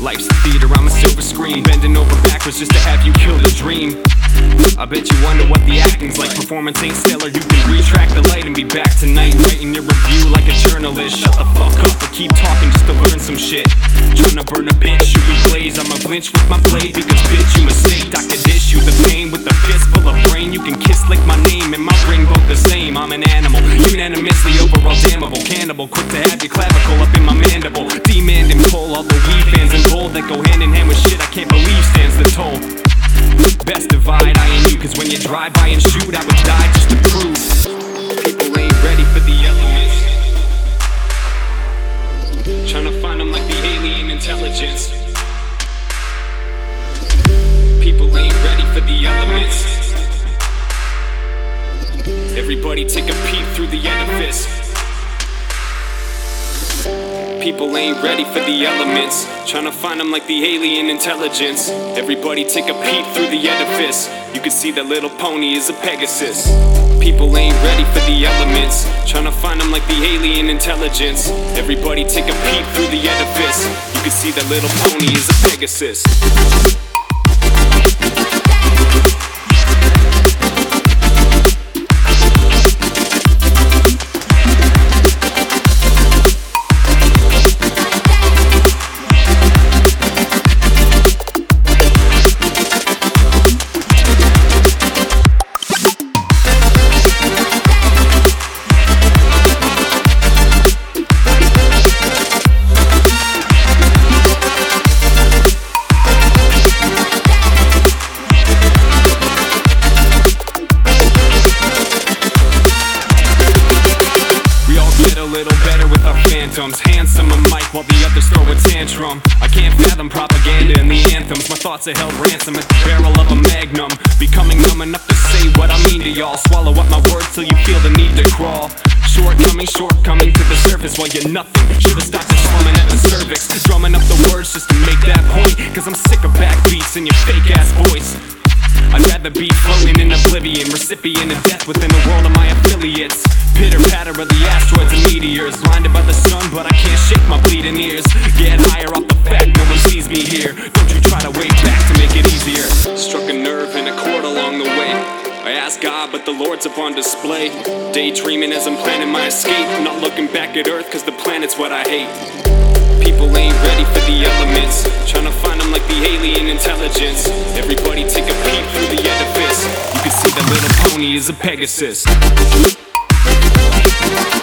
Life's a theater, I'm a silver screen, bending over backwards just to have you kill the dream. I bet you wonder what the acting's like. Performance ain't stellar, you can retract the light and be back tonight, writing your review like a journalist. Shut the fuck up or keep talking just to learn some shit. Tryna burn a bitch, shoot me blaze, I'ma flinch with my blade because bitch you mistake. I could issue the pain with a fist full of brain. You can kiss like my name and my ring both the same. I'm an animal, unanimously overall damnable, cannibal, quick to have your clavicle up in my mandible. Demand and pull all the weed fans and gold that go hand in hand with shit I can't believe stands the toll. Best divide I and you, cause when you drive by and shoot I would die just to prove people ain't ready for the elements. Tryna find them like the alien intelligence. People ain't ready for the elements. Everybody take a peek through the edifice. People ain't ready for the elements. Tryna find them like the alien intelligence. Everybody take a peek through the edifice. You can see that little pony is a Pegasus. People ain't ready for the elements. Tryna find them like the alien intelligence. Everybody take a peek through the edifice. You can see that little pony is a Pegasus. Handsome a mic while the others throw a tantrum. I can't fathom propaganda and the anthems. My thoughts are held ransom at the barrel of a magnum. Becoming numb enough to say what I mean to y'all. Swallow up my words till you feel the need to crawl. Shortcoming to the surface while you're nothing. Should've stopped just slumming at the cervix, drumming up the words just to make that point. Cause I'm sick of backbeats and your fake ass voice. I'd rather be floating in oblivion, recipient of death within the world of my affiliates. Pitter patter of the asteroids and meteors, blinded by the sun but I can't shake my bleeding ears. Get higher off the fact no one sees me here. Don't you try to way back to make it easier. Struck a nerve and a chord along the way. I asked God but the Lord's up on display. Daydreaming as I'm planning my escape. Not looking back at Earth cause the planet's what I hate. People ain't ready for the elements. Tryna find them like the alien intelligence. Everybody take a peek through the edifice. You can see that little pony is a Pegasus.